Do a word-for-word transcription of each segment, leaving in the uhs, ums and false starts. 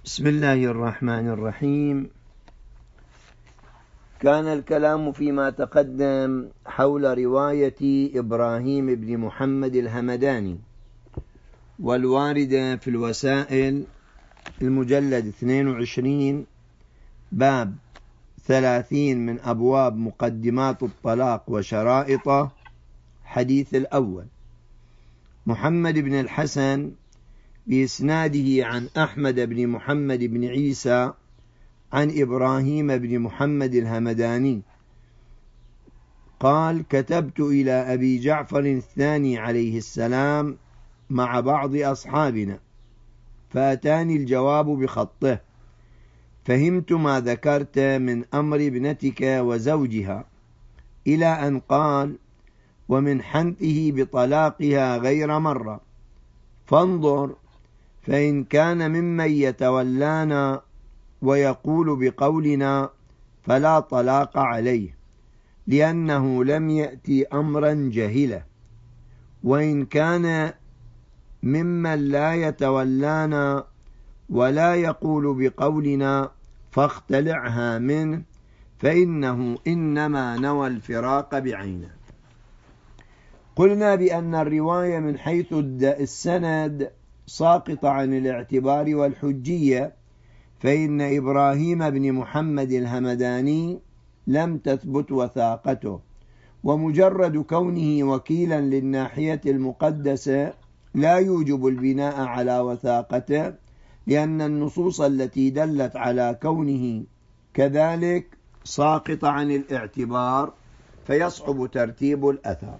بسم الله الرحمن الرحيم. كان الكلام فيما تقدم حول رواية إبراهيم بن محمد الهمداني والواردة في الوسائل المجلد اثنين وعشرين باب ثلاثين من أبواب مقدمات الطلاق وشرائطه. حديث الأول: محمد بن الحسن بإسناده عن أحمد بن محمد بن عيسى عن إبراهيم بن محمد الهمداني قال: كتبت إلى أبي جعفر الثاني عليه السلام مع بعض أصحابنا، فأتاني الجواب بخطه، فهمت ما ذكرت من أمر ابنتك وزوجها، إلى أن قال: ومن حنثه بطلاقها غير مرة، فانظر، فإن كان ممن يتولانا ويقول بقولنا فلا طلاق عليه، لأنه لم يأتي أمرا جهلا، وإن كان ممن لا يتولانا ولا يقول بقولنا فاختلعها منه، فإنه إنما نوى الفراق بعينه. قلنا بأن الرواية من حيث السند ساقطة عن الاعتبار والحجية، فإن إبراهيم بن محمد الهمداني لم تثبت وثاقته، ومجرد كونه وكيلا للناحية المقدسة لا يوجب البناء على وثاقته، لأن النصوص التي دلت على كونه كذلك ساقطة عن الاعتبار، فيصعب ترتيب الأثر.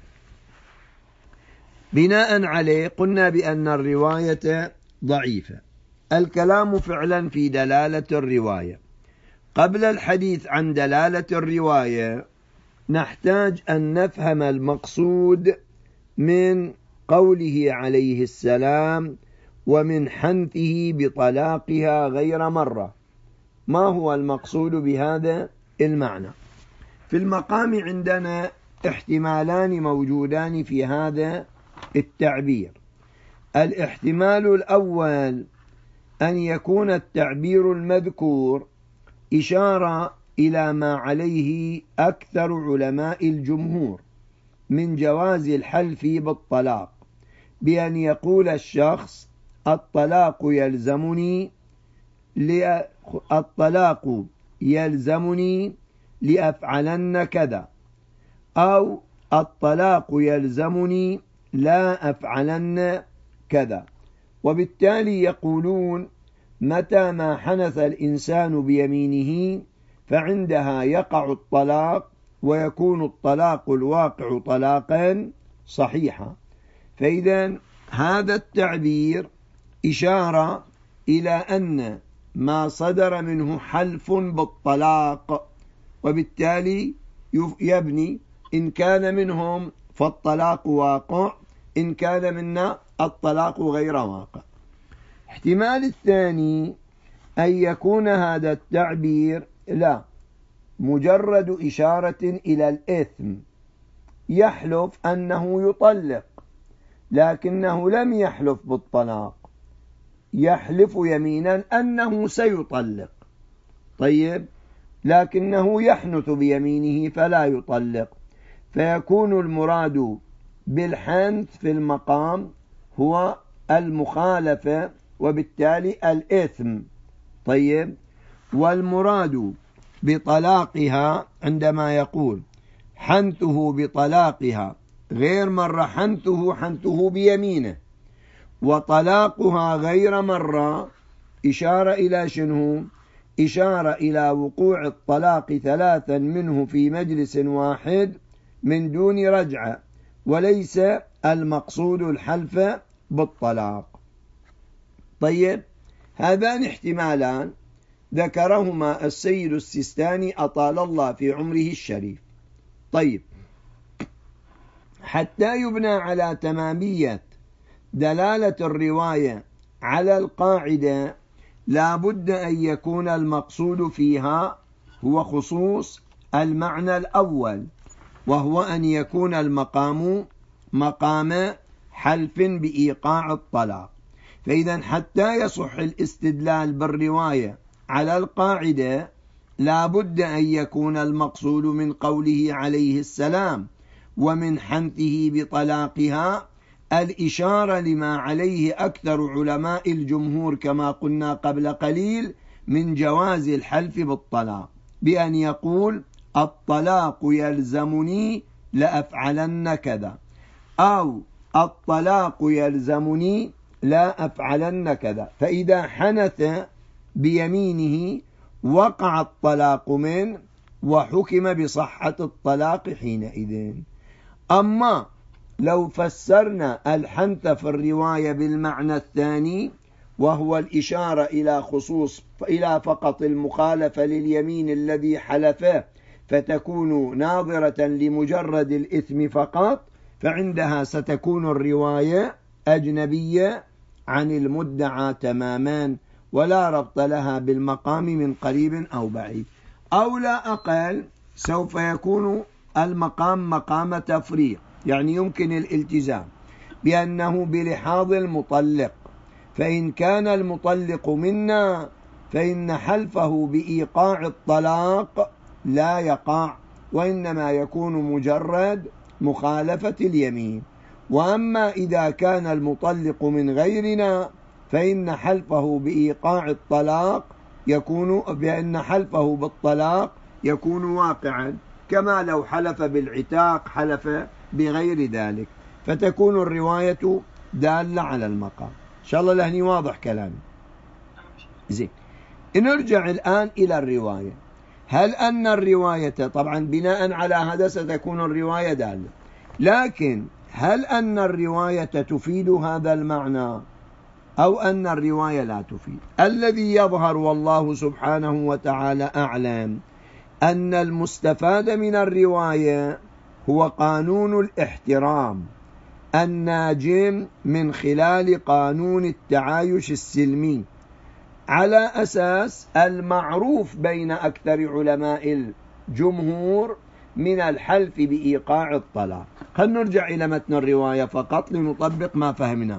بناء عليه قلنا بأن الرواية ضعيفة. الكلام فعلا في دلالة الرواية. قبل الحديث عن دلالة الرواية نحتاج أن نفهم المقصود من قوله عليه السلام: ومن حنثه بطلاقها غير مرة. ما هو المقصود بهذا المعنى؟ في المقام عندنا احتمالان موجودان في هذا التعبير. الاحتمال الأول أن يكون التعبير المذكور إشارة إلى ما عليه أكثر علماء الجمهور من جواز الحلف بالطلاق، بأن يقول الشخص: الطلاق يلزمني الطلاق يلزمني لأفعلن كذا، أو الطلاق يلزمني لا أفعلن كذا. وبالتالي يقولون: متى ما حنث الإنسان بيمينه فعندها يقع الطلاق، ويكون الطلاق الواقع طلاقا صحيحا. فإذا هذا التعبير إشارة إلى أن ما صدر منه حلف بالطلاق، وبالتالي يبني إن كان منهم فالطلاق واقع، إن كان منا الطلاق غير واقع. احتمال الثاني أن يكون هذا التعبير لا مجرد إشارة إلى الإثم، يحلف أنه يطلق لكنه لم يحلف بالطلاق، يحلف يمينا أنه سيطلق، طيب، لكنه يحنث بيمينه فلا يطلق، فيكون المراد بالحنث في المقام هو المخالفة وبالتالي الإثم، طيب. والمراد بطلاقها عندما يقول حنثه بطلاقها غير مرة، حنثه حنثه بيمينه، وطلاقها غير مرة إشارة إلى شنو؟ إشارة إلى وقوع الطلاق ثلاثا منه في مجلس واحد من دون رجعة، وليس المقصود الحلف بالطلاق. طيب، هذان احتمالان ذكرهما السيد السيستاني أطال الله في عمره الشريف. طيب، حتى يبنى على تمامية دلالة الرواية على القاعدة لا بد أن يكون المقصود فيها هو خصوص المعنى الأول، وهو أن يكون المقام مقام حلف بإيقاع الطلاق. فإذا حتى يصح الاستدلال بالرواية على القاعدة لا بد أن يكون المقصود من قوله عليه السلام ومن حنثه بطلاقها الإشارة لما عليه أكثر علماء الجمهور كما قلنا قبل قليل من جواز الحلف بالطلاق، بأن يقول الطلاق يلزمني لأفعلن كذا، أو الطلاق يلزمني لا أفعلن كذا، فإذا حنث بيمينه وقع الطلاق منه وحكم بصحة الطلاق حينئذ. أما لو فسرنا الحنث في الرواية بالمعنى الثاني وهو الإشارة إلى خصوص إلى فقط المخالفة لليمين الذي حلفه فتكون ناظرة لمجرد الإثم فقط، فعندها ستكون الرواية أجنبية عن المدعى تماما ولا ربط لها بالمقام من قريب أو بعيد، أو لا أقل سوف يكون المقام مقام تفريق، يعني يمكن الالتزام بأنه بلحاظ المطلق، فإن كان المطلق منا فإن حلفه بإيقاع الطلاق لا يقع وإنما يكون مجرد مخالفة اليمين، وأما إذا كان المطلق من غيرنا فإن حلفه بإيقاع الطلاق يكون بأن حلفه بالطلاق يكون واقعا، كما لو حلف بالعتاق حلف بغير ذلك، فتكون الرواية دالة على المقام. إن شاء الله لهني واضح كلامي. زين، نرجع الآن إلى الرواية. هل أن الرواية طبعا بناء على هذا ستكون الرواية دالة، لكن هل أن الرواية تفيد هذا المعنى أو أن الرواية لا تفيد؟ الذي يظهر والله سبحانه وتعالى أعلم أن المستفاد من الرواية هو قانون الاحترام الناجم من خلال قانون التعايش السلمي على أساس المعروف بين أكثر علماء الجمهور من الحلف بإيقاع الطلاق. خلينا نرجع إلى متن الرواية فقط لنطبق ما فهمناه،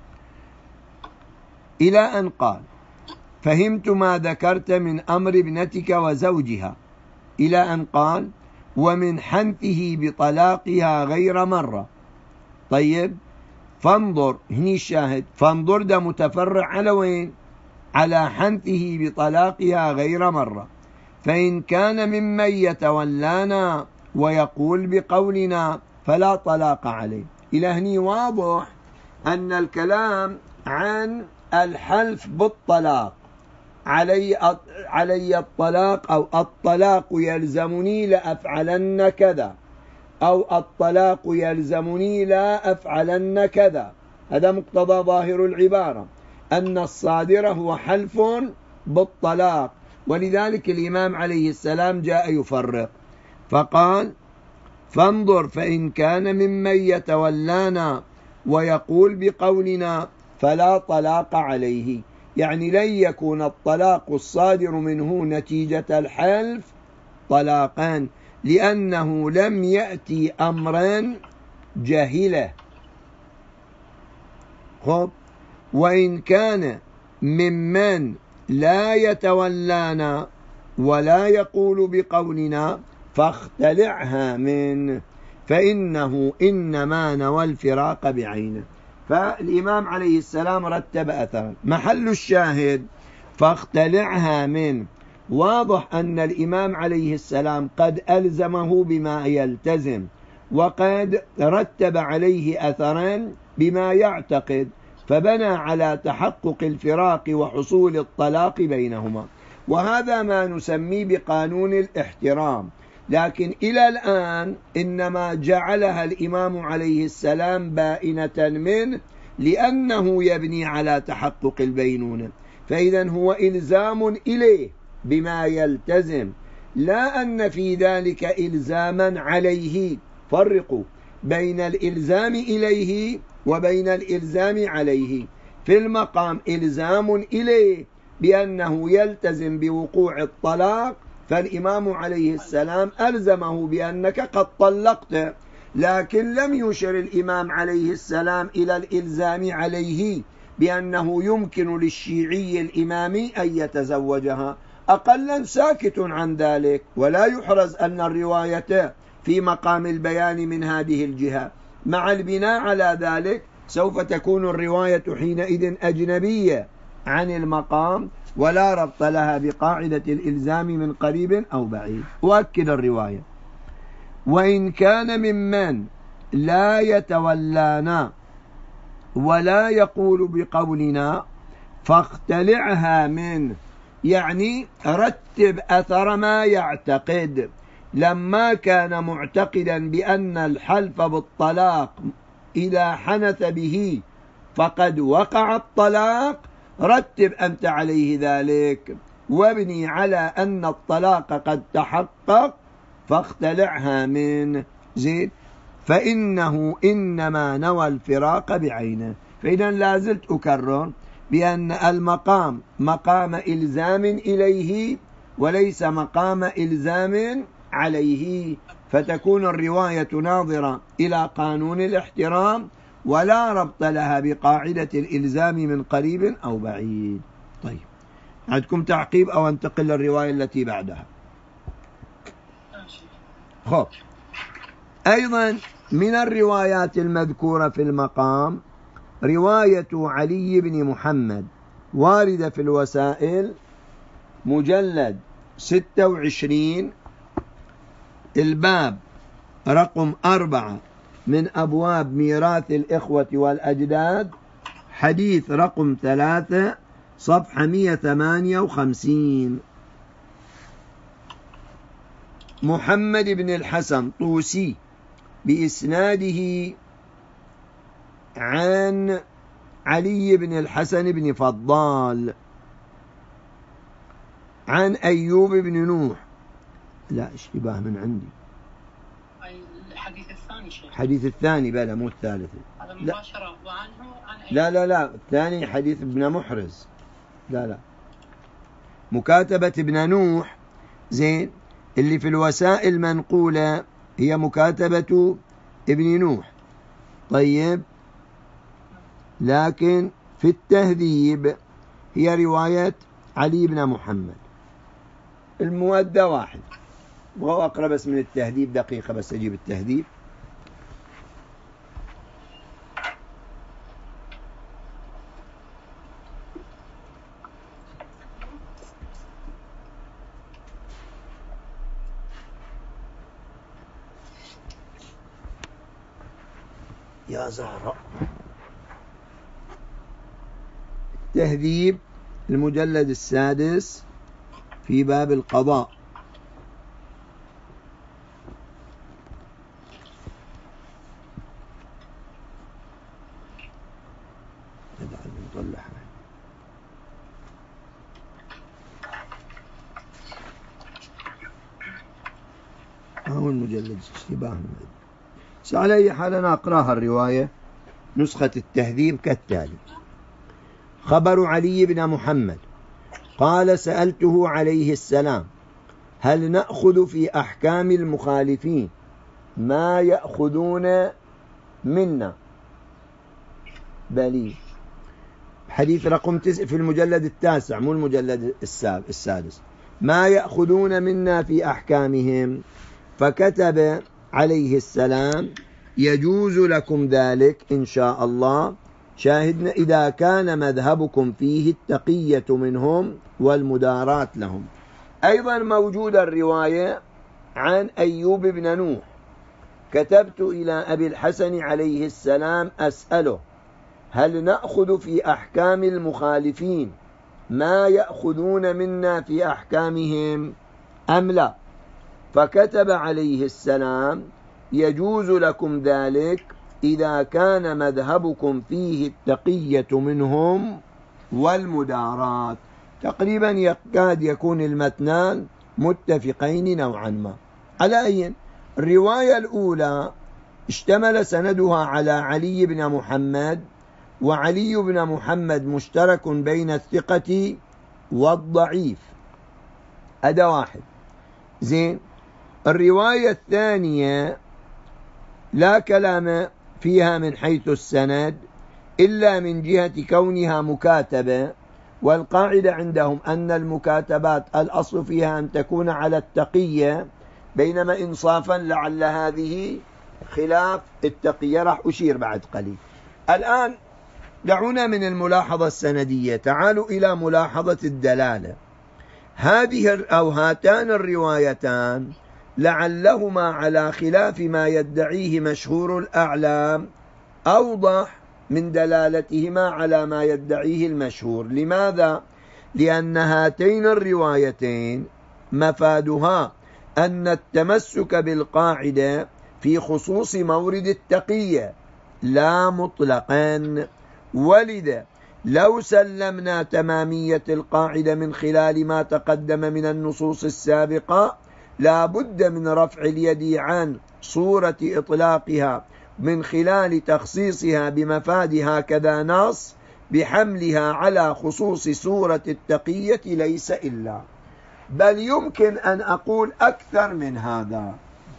إلى أن قال فهمت ما ذكرت من أمر ابنتك وزوجها، إلى أن قال ومن حنثه بطلاقها غير مرة. طيب فانظر هني الشاهد، فانظر ده متفرع على وين؟ على حنثه بطلاقها غير مرة، فإن كان ممن يتولانا ويقول بقولنا فلا طلاق عليه. إلى هني واضح أن الكلام عن الحلف بالطلاق، علي علي الطلاق أو الطلاق يلزمني لأفعلن كذا، أو الطلاق يلزمني لا أفعلن كذا، هذا مقتضى ظاهر العبارة أن الصادر هو حلف بالطلاق، ولذلك الإمام عليه السلام جاء يفرق فقال فانظر فإن كان ممن يتولانا ويقول بقولنا فلا طلاق عليه، يعني لن يكون الطلاق الصادر منه نتيجة الحلف طلاقا، لأنه لم يأتي أمرا جاهلة. خب وإن كان ممن لا يتولانا ولا يقول بقولنا فاختلعها منه، فإنه إنما نوى الفراق بعينه. فالإمام عليه السلام رتب أثرا، محل الشاهد فاختلعها منه. واضح أن الإمام عليه السلام قد ألزمه بما يلتزم، وقد رتب عليه أثرا بما يعتقد، فبنى على تحقق الفراق وحصول الطلاق بينهما، وهذا ما نسميه بقانون الاحترام. لكن إلى الآن إنما جعلها الإمام عليه السلام بائنة منه لأنه يبني على تحقق البينونة، فإذا هو إلزام إليه بما يلتزم، لا أن في ذلك إلزاما عليه. فرقوا بين الإلزام إليه وبين الإلزام عليه. في المقام إلزام إليه بأنه يلتزم بوقوع الطلاق، فالإمام عليه السلام ألزمه بأنك قد طلقت، لكن لم يشر الإمام عليه السلام إلى الإلزام عليه، بأنه يمكن للشيعي الإمامي أن يتزوجها، أقلا ساكت عن ذلك، ولا يحرز أن الرواية في مقام البيان من هذه الجهة. مع البناء على ذلك سوف تكون الرواية حينئذ أجنبية عن المقام، ولا ربط لها بقاعدة الإلزام من قريب أو بعيد. وأكد الرواية: وإن كان ممن لا يتولانا ولا يقول بقولنا فاختلعها منه، يعني رتب أثر ما يعتقد. لما كان معتقدا بأن الحلف بالطلاق إذا حنث به فقد وقع الطلاق، رتب أنت عليه ذلك وابني على أن الطلاق قد تحقق فاختلعها منه. زين، فإنه إنما نوى الفراق بعينه. فإذا لازلت أكرر بأن المقام مقام إلزام إليه وليس مقام إلزام عليه، فتكون الرواية ناظرة إلى قانون الاحترام ولا ربط لها بقاعدة الإلزام من قريب أو بعيد. طيب، عندكم تعقيب أو انتقل للرواية التي بعدها؟ خب، أيضا من الروايات المذكورة في المقام رواية علي بن محمد واردة في الوسائل، مجلد ستة وعشرين، الباب رقم أربعة من أبواب ميراث الإخوة والأجداد، حديث رقم ثلاثة، صفحة مئة وثمانية وخمسين. محمد بن الحسن طوسي بإسناده عن علي بن الحسن بن فضال عن أيوب بن نوح. لا، اشتباه من عندي. الحديث الثاني شيخ. حديث الثاني بلا، مو الثالث. هذا مباشرة وعنه عن أيوب. لا لا لا، الثاني حديث ابن محرز. لا لا، مكاتبة ابن نوح. زين، اللي في الوسائل منقولة هي مكاتبة ابن نوح. طيب، لكن في التهذيب هي رواية علي بن محمد. المودة واحد. وهو أقرب بس من التهذيب، دقيقة بس أجيب التهذيب. يا زهراء. التهذيب المجلد السادس في باب القضاء. هو المجلد اشتباه. على أي حال أنا أقرأها الرواية نسخة التهذيب كالتالي: خبر علي بن محمد قال: سألته عليه السلام: هل نأخذ في أحكام المخالفين ما يأخذون منا؟ بلي. حديث رقم تسع في المجلد التاسع، مو المجلد السادس. ما يأخذون منا في أحكامهم. فكتب عليه السلام: يجوز لكم ذلك إن شاء الله، شاهدنا إذا كان مذهبكم فيه التقية منهم والمداراة لهم. أيضا موجودة الرواية عن أيوب بن نوح: كتبت إلى أبي الحسن عليه السلام أسأله: هل نأخذ في أحكام المخالفين ما يأخذون منا في أحكامهم أم لا؟ فكتب عليه السلام: يجوز لكم ذلك إذا كان مذهبكم فيه التقية منهم والمداراة. تقريبا يكاد يكون المتنان متفقين نوعا ما. على أي الرواية الأولى اشتمل سندها على علي بن محمد، وعلي بن محمد مشترك بين الثقة والضعيف. هذا واحد. زين، الرواية الثانية لا كلام فيها من حيث السند، إلا من جهة كونها مكاتبة، والقاعدة عندهم أن المكاتبات الأصل فيها أن تكون على التقية، بينما إنصافا لعل هذه خلاف التقية، راح أشير بعد قليل. الآن دعونا من الملاحظة السندية تعالوا إلى ملاحظة الدلالة. هذه أو هاتان الروايتان لعلهما على خلاف ما يدعيه مشهور الأعلام أوضح من دلالتهما على ما يدعيه المشهور. لماذا؟ لأن هاتين الروايتين مفادها أن التمسك بالقاعدة في خصوص مورد التقية لا مطلقا، ولذا لو سلمنا تمامية القاعدة من خلال ما تقدم من النصوص السابقة لا بد من رفع اليد عن صورة إطلاقها من خلال تخصيصها بمفاد هكذا نص بحملها على خصوص سورة التقية ليس إلا، بل يمكن أن أقول أكثر من هذا.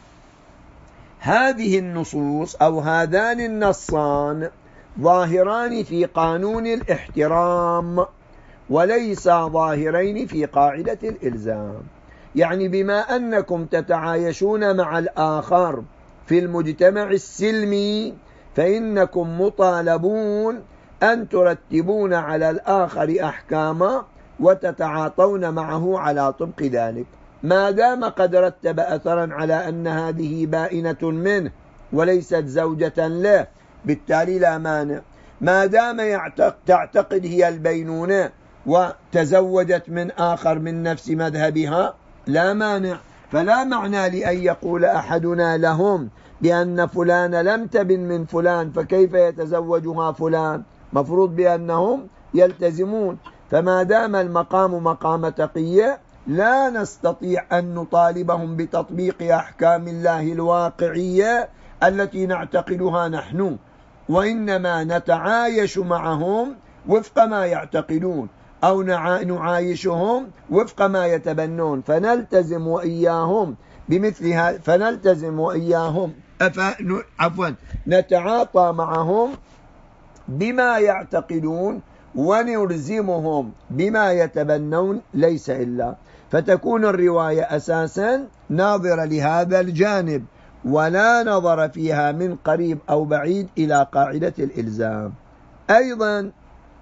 هذه النصوص أو هذان النصان ظاهران في قانون الاحترام وليس ظاهرين في قاعدة الإلزام. يعني بما أنكم تتعايشون مع الآخر في المجتمع السلمي فإنكم مطالبون أن ترتبون على الآخر أحكاما وتتعاطون معه على طبق ذلك. ما دام قد رتب أثرا على أن هذه بائنة منه وليست زوجة له بالتالي لا مانع. ما دام يعتقد تعتقد هي البينونة وتزوجت من آخر من نفس مذهبها لا مانع. فلا معنى لأن يقول أحدنا لهم بأن فلان لم تبن من فلان فكيف يتزوجها فلان، مفروض بأنهم يلتزمون. فما دام المقام مقام تقية لا نستطيع أن نطالبهم بتطبيق أحكام الله الواقعية التي نعتقدها نحن، وإنما نتعايش معهم وفق ما يعتقدون أو نعايشهم وفق ما يتبنون، فنلتزم وإياهم بمثل هذا فنلتزم وإياهم عفوا نتعاطى معهم بما يعتقدون ونلزمهم بما يتبنون ليس إلا. فتكون الرواية أساسا ناظرة لهذا الجانب ولا نظر فيها من قريب أو بعيد إلى قاعدة الإلزام. أيضا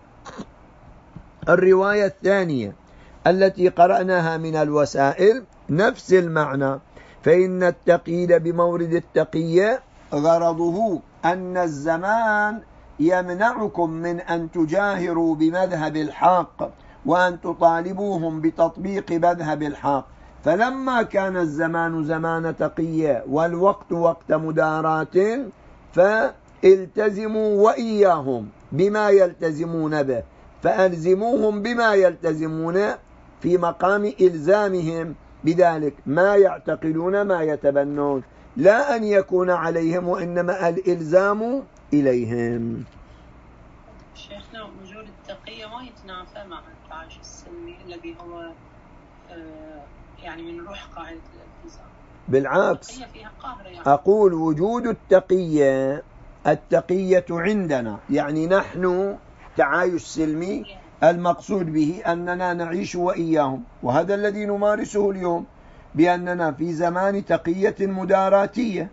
الرواية الثانية التي قرأناها من الوسائل نفس المعنى، فإن التقييد بمورد التقية غرضه أن الزمان يمنعكم من أن تجاهروا بمذهب الحق وأن تطالبوهم بتطبيق مذهب الحق. فلما كان الزمان زمان تقية والوقت وقت مداراة فالتزموا وإياهم بما يلتزمون به، فألزموهم بما يلتزمون في مقام إلزامهم بذلك ما يعتقدون ما يتبنون، لا أن يكون عليهم وإنما الإلزام إليهم. شيخنا وجود التقية ما يتنافى مع التعايش السلمي الذي هو يعني من روح قاعدة الالتزام. بالعكس فيها قهر يعني. أقول وجود التقية التقية عندنا يعني نحن تعايش سلمي المقصود به أننا نعيش وإياهم، وهذا الذي نمارسه اليوم بأننا في زمان تقية مداراتية.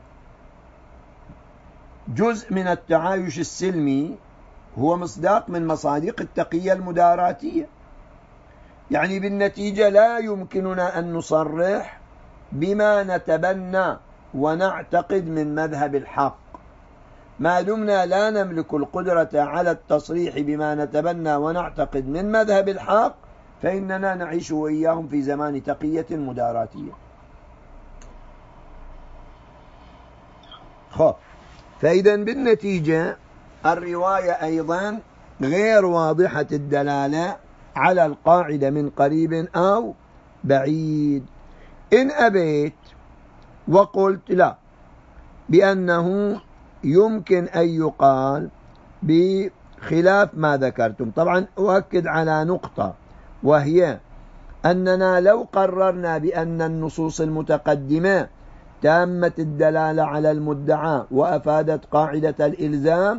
جزء من التعايش السلمي هو مصداق من مصادق التقية المداراتية. يعني بالنتيجة لا يمكننا أن نصرح بما نتبنى ونعتقد من مذهب الحق ما دمنا لا نملك القدرة على التصريح بما نتبنى ونعتقد من مذهب الحق، فإننا نعيش وإياهم في زمان تقية مداراتية. خب فإذا بالنتيجة الرواية أيضا غير واضحة الدلالة على القاعدة من قريب أو بعيد. إن أبيت وقلت لا بأنه يمكن أن يقال بخلاف ما ذكرتم، طبعا أؤكد على نقطة وهي أننا لو قررنا بأن النصوص المتقدمة تامة الدلالة على المدعى وأفادت قاعدة الإلزام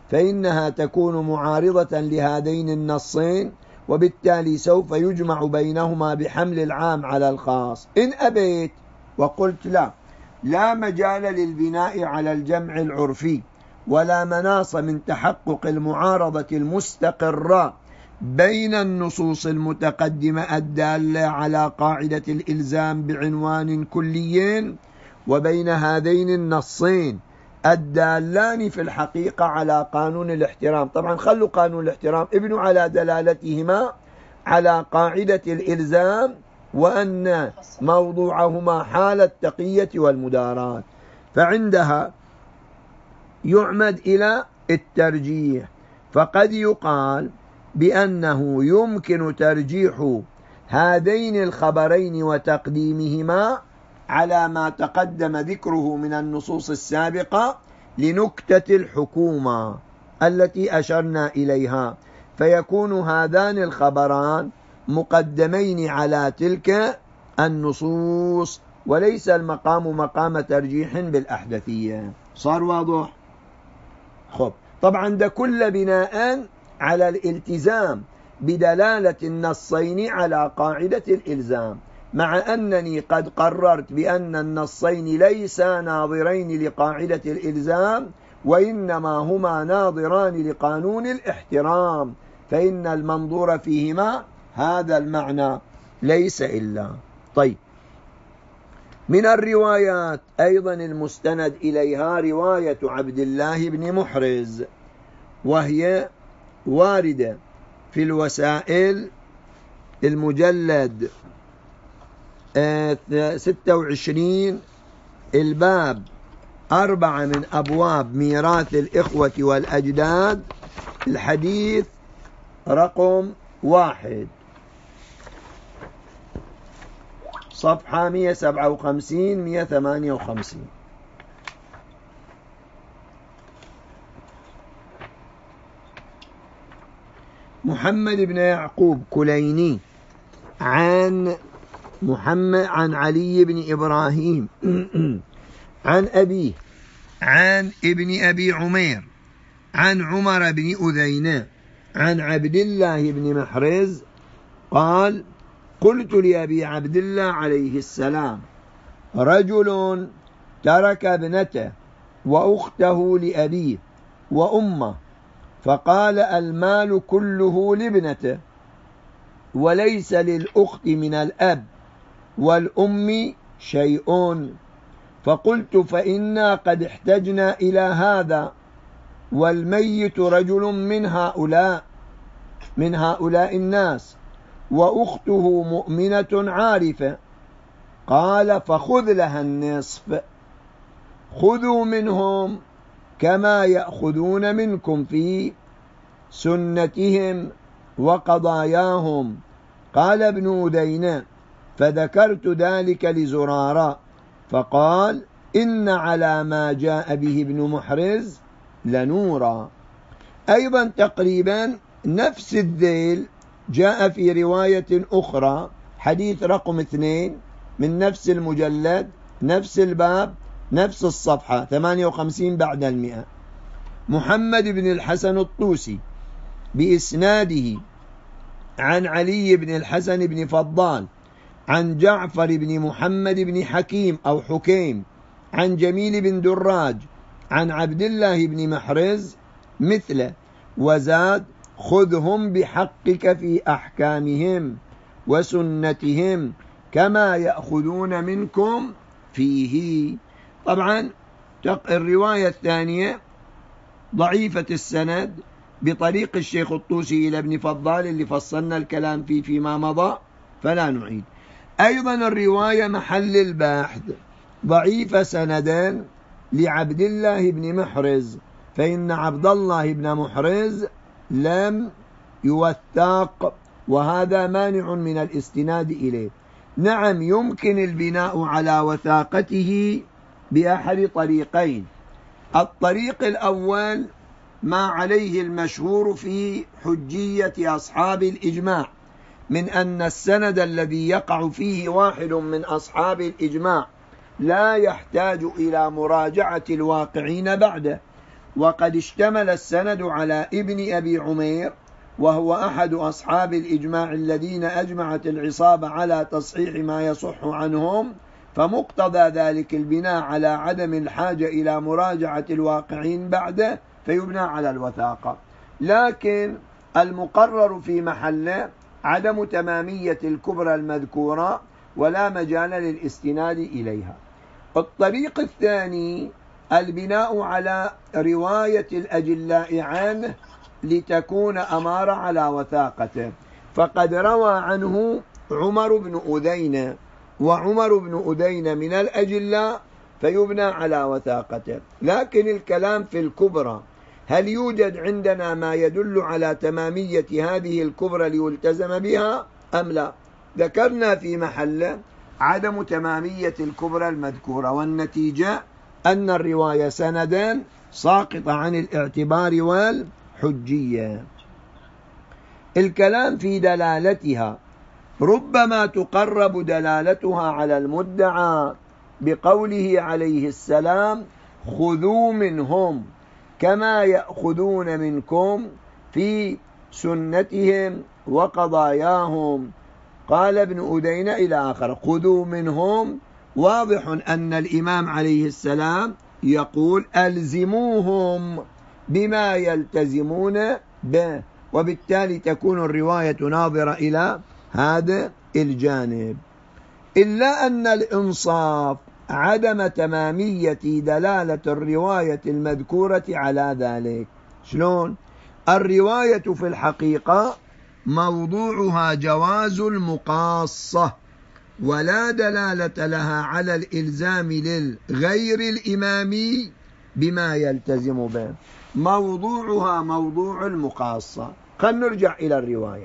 فإنها تكون معارضة لهذين النصين، وبالتالي سوف يجمع بينهما بحمل العام على الخاص. إن أبيت وقلت لا لا مجال للبناء على الجمع العرفي ولا مناص من تحقق المعارضة المستقرة بين النصوص المتقدمة الدالة على قاعدة الإلزام بعنوان كلي وبين هذين النصين الدالان في الحقيقة على قانون الاحترام. طبعا خلوا قانون الاحترام ابنوا على دلالتهما على قاعدة الإلزام وأن موضوعهما حال التقية والمداراة، فعندها يعمد إلى الترجيح. فقد يقال بأنه يمكن ترجيح هذين الخبرين وتقديمهما على ما تقدم ذكره من النصوص السابقة لنكتة الحكومة التي أشرنا إليها، فيكون هذان الخبران مقدمين على تلك النصوص، وليس المقام مقام ترجيح بالأحدثية. صار واضح؟ خب طبعا ده كل بناء على الالتزام بدلالة النصين على قاعدة الإلزام، مع أنني قد قررت بأن النصين ليسا ناظرين لقاعدة الإلزام، وإنما هما ناظران لقانون الاحترام، فإن المنظور فيهما هذا المعنى ليس إلا. طيب، من الروايات أيضا المستند إليها رواية عبد الله بن محرز، وهي واردة في الوسائل المجلد ستة وعشرين الباب أربعة من أبواب ميراث الإخوة والأجداد، الحديث رقم واحد، صفحة مئة وسبعة وخمسين مئة وثمانية وخمسين. محمد بن يعقوب كليني عن محمد عن علي بن إبراهيم عن أبيه عن ابن أبي عمير عن عمر بن أذينة عن عبد الله بن محرز قال: قلت لأبي عبد الله عليه السلام: رجل ترك ابنته وأخته لأبيه وأمه، فقال: المال كله لابنته وليس للأخت من الأب والأم شيء. فقلت: فإنا قد احتجنا إلى هذا، والميت رجل من هؤلاء من هؤلاء الناس، وأخته مؤمنة عارفة. قال: فخذ لها النصف. خذوا منهم كما يأخذون منكم في سنتهم وقضاياهم. قال ابن أدينة: فذكرت ذلك لزرارة، فقال: إن على ما جاء به ابن محرز لنورا. أيضا تقريبا نفس الذيل جاء في رواية أخرى، حديث رقم اثنين من نفس المجلد، نفس الباب، نفس الصفحة، ثمانية وخمسين بعد المئة. محمد بن الحسن الطوسي بإسناده عن علي بن الحسن بن فضال عن جعفر بن محمد بن حكيم أو حكيم عن جميل بن دراج عن عبد الله بن محرز مثله، وزاد: خذهم بحقك في أحكامهم وسنتهم كما يأخذون منكم فيه. طبعا الرواية الثانية ضعيفة السند بطريق الشيخ الطوسي إلى ابن فضال اللي فصلنا الكلام فيه فيما مضى، فلا نعيد. أيضا الرواية محل البحث ضعيفة سندا لعبد الله بن محرز، فإن عبد الله بن محرز لم يوثق، وهذا مانع من الاستناد إليه. نعم، يمكن البناء على وثاقته بأحد طريقين. الطريق الأول ما عليه المشهور في حجية أصحاب الإجماع، من أن السند الذي يقع فيه واحد من أصحاب الإجماع لا يحتاج إلى مراجعة الواقعين بعده، وقد اشتمل السند على ابن أبي عمير، وهو أحد أصحاب الإجماع الذين أجمعت العصابة على تصحيح ما يصح عنهم، فمقتضى ذلك البناء على عدم الحاجة إلى مراجعة الواقعين بعده، فيبنى على الوثاقة. لكن المقرر في محله عدم تمامية الكبرى المذكورة ولا مجال للاستناد إليها. الطريق الثاني البناء على رواية الأجلاء عنه لتكون أمارة على وثاقته، فقد روى عنه عمر بن أذين، وعمر بن أذين من الأجلاء، فيبنى على وثاقته. لكن الكلام في الكبرى، هل يوجد عندنا ما يدل على تمامية هذه الكبرى ليلتزم بها أم لا؟ ذكرنا في محله عدم تمامية الكبرى المذكورة، والنتيجة أن الرواية سندان ساقطة عن الاعتبار والحجية. الكلام في دلالتها، ربما تقرب دلالتها على المدعى بقوله عليه السلام: خذوا منهم كما يأخذون منكم في سنتهم وقضاياهم. قال ابن أدين إلى آخر: خذوا منهم، واضح أن الإمام عليه السلام يقول ألزموهم بما يلتزمون به، وبالتالي تكون الرواية ناظرة إلى هذا الجانب. إلا أن الإنصاف عدم تمامية دلالة الرواية المذكورة على ذلك. شلون؟ الرواية في الحقيقة موضوعها جواز المقاصة، ولا دلالة لها على الإلزام للغير الإمامي بما يلتزم به. موضوعها موضوع المقاصة. خلينا نرجع إلى الرواية.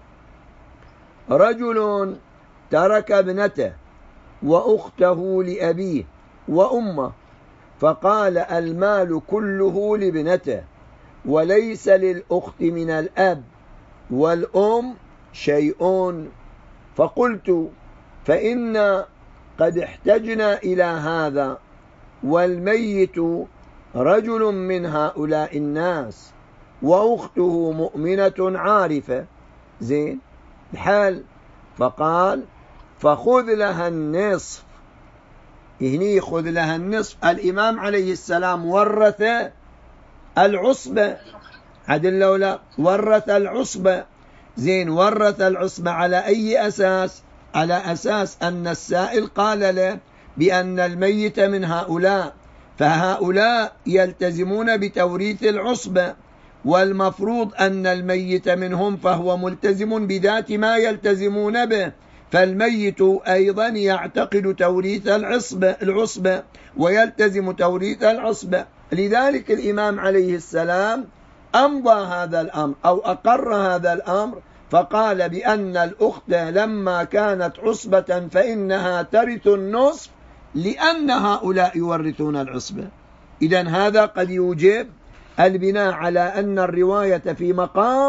رجل ترك ابنته وأخته لأبيه وأمه، فقال: المال كله لابنته، وليس للأخت من الأب والأم شيء. فقلت: فإن قد احتجنا إلى هذا، والميت رجل من هؤلاء الناس، وأخته مؤمنة عارفة. زين الحال. فقال: فخذ لها النصف. هني خذ لها النصف. الإمام عليه السلام ورث العصبة، عدل لو لا ورث العصبة. زين ورث العصبة على أي أساس؟ على أساس أن السائل قال له بأن الميت من هؤلاء، فهؤلاء يلتزمون بتوريث العصبة، والمفروض أن الميت منهم فهو ملتزم بذات ما يلتزمون به، فالميت أيضا يعتقد توريث العصبة العصبة ويلتزم توريث العصبة. لذلك الإمام عليه السلام أمضى هذا الأمر أو أقر هذا الأمر، فقال بأن الأخت لما كانت عصبة فإنها ترث النصف لأن هؤلاء يورثون العصبة. إذن هذا قد يوجب البناء على أن الرواية في مقام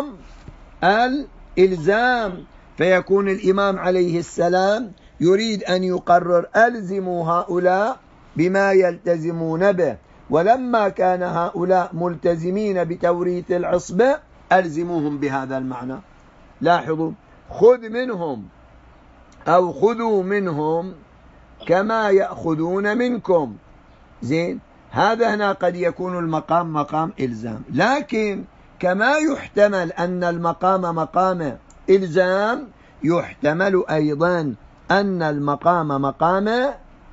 الإلزام، فيكون الإمام عليه السلام يريد أن يقرر ألزموا هؤلاء بما يلتزمون به، ولما كان هؤلاء ملتزمين بتوريث العصبة ألزموهم بهذا المعنى. لاحظوا: خذ منهم أو خذوا منهم كما يأخذون منكم. زين، هذا هنا قد يكون المقام مقام إلزام، لكن كما يحتمل أن المقام مقام إلزام، يحتمل أيضا أن المقام مقام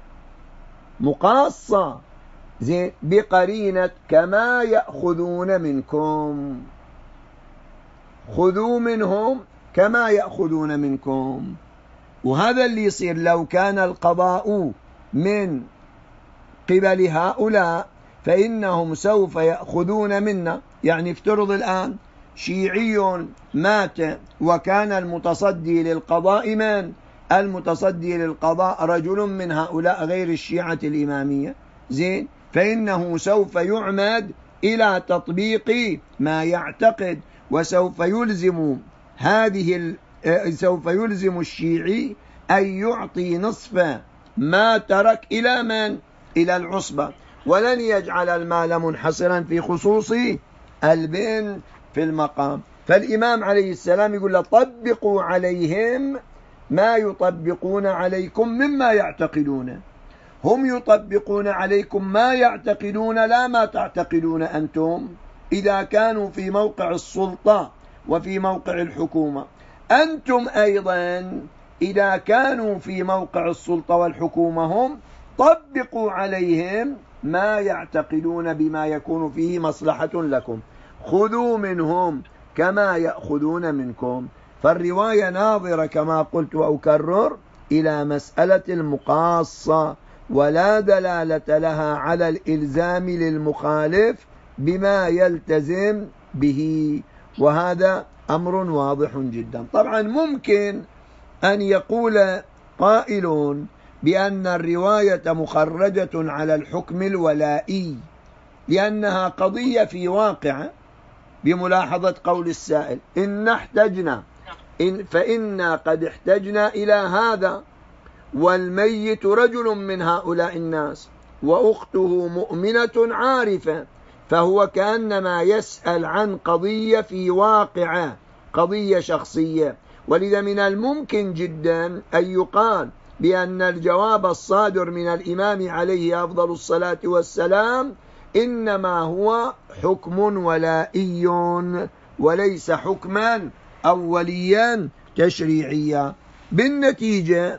مقاصة. زين، بقرينة كما يأخذون منكم، خذوا منهم كما يأخذون منكم. وهذا اللي يصير لو كان القضاء من قبل هؤلاء فإنهم سوف يأخذون منا. يعني افترض الآن شيعي مات وكان المتصدي للقضاء من؟ المتصدي للقضاء رجل من هؤلاء غير الشيعة الإمامية. زين، فإنه سوف يعمد إلى تطبيق ما يعتقد، وسوف يلزم هذه سوف يلزم الشيعي أن يعطي نصف ما ترك إلى من؟ إلى العصبة. ولن يجعل المال منحصرا في خصوص البنت في المقام. فالإمام عليه السلام يقول له طبقوا عليهم ما يطبقون عليكم مما يعتقدون. هم يطبقون عليكم ما يعتقدون لا ما تعتقدون أنتم إذا كانوا في موقع السلطة وفي موقع الحكومة. أنتم أيضا إذا كانوا في موقع السلطة والحكومة هم طبقوا عليهم ما يعتقدون بما يكون فيه مصلحة لكم. خذوا منهم كما يأخذون منكم. فالرواية ناظرة كما قلت وأكرر إلى مسألة المقاصة، ولا دلالة لها على الإلزام للمخالف بما يلتزم به، وهذا أمر واضح جدا. طبعا ممكن أن يقول قائل بأن الرواية مخرجة على الحكم الولائي لأنها قضية في واقع، بملاحظة قول السائل إن احتجنا إن فإنا قد احتجنا إلى هذا، والميت رجل من هؤلاء الناس وأخته مؤمنة عارفة، فهو كأنما يسأل عن قضية في واقعة، قضية شخصية. ولذا من الممكن جدا أن يقال بأن الجواب الصادر من الإمام عليه أفضل الصلاة والسلام إنما هو حكم ولائي وليس حكما أوليا تشريعيا. بالنتيجة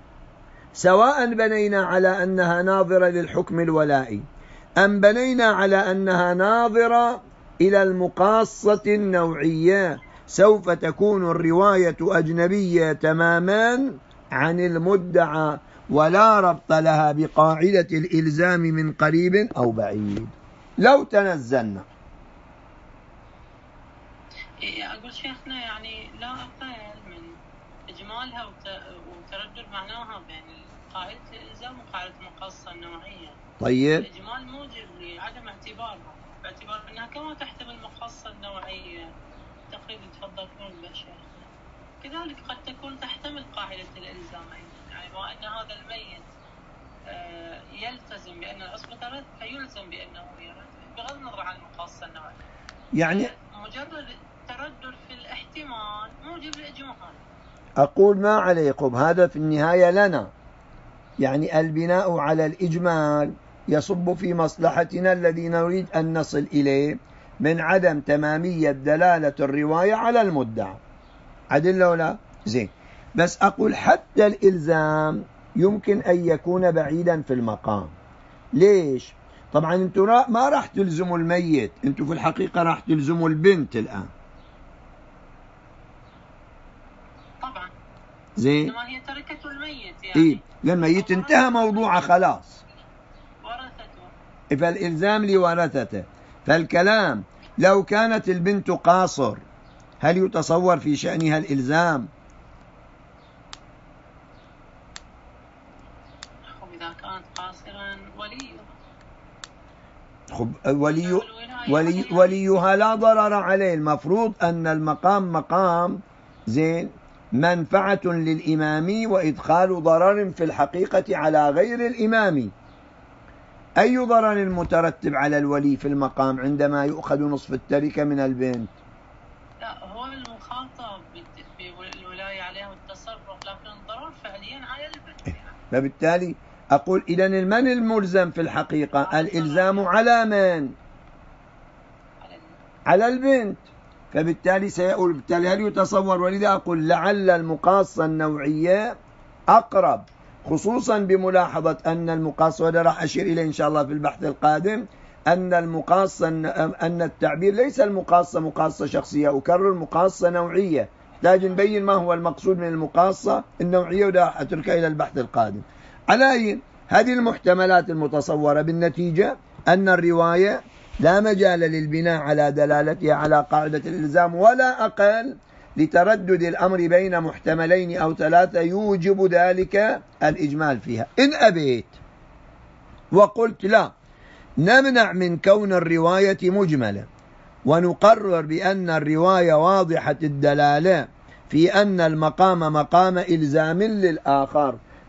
سواء بنينا على أنها ناظرة للحكم الولائي أم بنينا على أنها ناظرة إلى المقاصة النوعية، سوف تكون الرواية أجنبية تماما عن المدعى، ولا ربط لها بقاعدة الإلزام من قريب أو بعيد. لو تنزلنا أقول شيخنا يعني لا أقل من إجمالها وتردد معناها بين قاعدة الإلزام وقاعدة المقاصة النوعية. طيب الإجمال موجب لعدم اعتبارها باعتبار أنها كما تحتمل المقاصة النوعية تقريبا تفضلون بشيخ، كذلك قد تكون تحتمل قاعدة الإلزام أيضا، يعني ما أن هذا الميت يلتزم بأن العصبة ترث فيلزم بأنه يرث بغض النظر عن المقاصة النوعية. يعني مجرد التردد في الاحتمال موجب الإجمال. أقول ما عليكم، هذا في النهاية لنا، يعني البناء على الإجمال يصب في مصلحتنا الذي نريد أن نصل إليه من عدم تمامية دلالة الرواية على المدعى. عدل ولا زين؟ بس أقول حتى الإلزام يمكن أن يكون بعيدا في المقام. ليش؟ طبعا أنتم ما راح تلزموا الميت، أنتم في الحقيقة راح تلزموا البنت الآن. طبعا زين؟ إنما هي تركة الميت يعني. إيه؟ الميت انتهى موضوعه خلاص. ورثته. فالإلزام لورثته. فالكلام لو كانت البنت قاصر هل يتصور في شأنها الإلزام؟ إذا كانت قاصرا ولي خب ولي ولي وليها لا ضرر عليه. المفروض أن المقام مقام زين منفعة للإمام وإدخال ضرر في الحقيقة على غير الإمام. أي ضرر المترتب على الولي في المقام عندما يؤخذ نصف التركة من البنت؟ لا، هو المخاطب بالولاية عليها والتصرف، لكن الضرر فعليا على البنت. فبالتالي أقول إذن من الملزم في الحقيقة؟ الإلزام على من؟ على البنت. فبالتالي سيقول بالتالي هل يتصور، ولذا أقول لعل المقاصة النوعية أقرب، خصوصا بملاحظة أن المقاصة، وده راح أشير إليه إن شاء الله في البحث القادم، أن المقاصة أن التعبير ليس المقاصة مقاصة شخصية، أكرر مقاصة نوعية. نحتاج نبين ما هو المقصود من المقاصة النوعية، وده راح أتركه إلى البحث القادم. على أي هذه المحتملات المتصورة، بالنتيجة أن الرواية لا مجال للبناء على دلالتها على قاعدة الإلزام، ولا أقل لتردد الأمر بين محتملين أو ثلاثة يوجب ذلك الإجمال فيها. إن أبيت وقلت لا، نمنع من كون الرواية مجملة ونقرر بأن الرواية واضحة الدلالة في أن المقام مقام إلزام للآخر،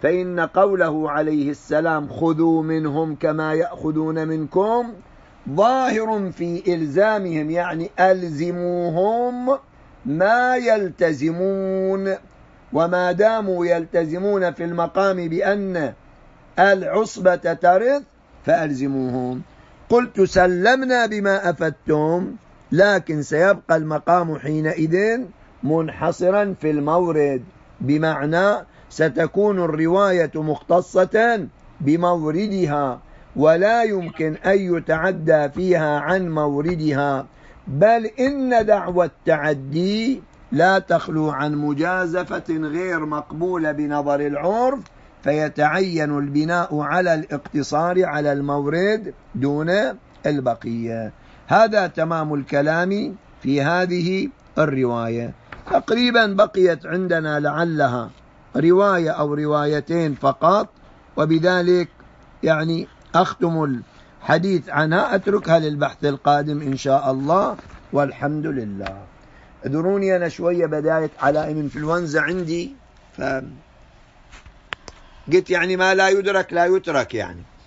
فإن قوله عليه السلام خذوا منهم كما يأخذون منكم ظاهر في إلزامهم، يعني ألزموهم ما يلتزمون، وما داموا يلتزمون في المقام بأن العصبة ترث فألزموهم. قلت سلمنا بما أفدتم، لكن سيبقى المقام حينئذ منحصرا في المورد، بمعنى ستكون الرواية مختصة بموردها، ولا يمكن أن يتعدى فيها عن موردها، بل إن دعوى التعدي لا تخلو عن مجازفة غير مقبولة بنظر العرف، فيتعين البناء على الاقتصار على المورد دون البقية. هذا تمام الكلام في هذه الرواية. تقريبا بقيت عندنا لعلها رواية أو روايتين فقط، وبذلك يعني أختم الحديث عنها، أتركها للبحث القادم إن شاء الله، والحمد لله. ادروني أنا شوية بداية علائم انفلونزا عندي، ف قلت يعني ما لا يدرك لا يترك يعني.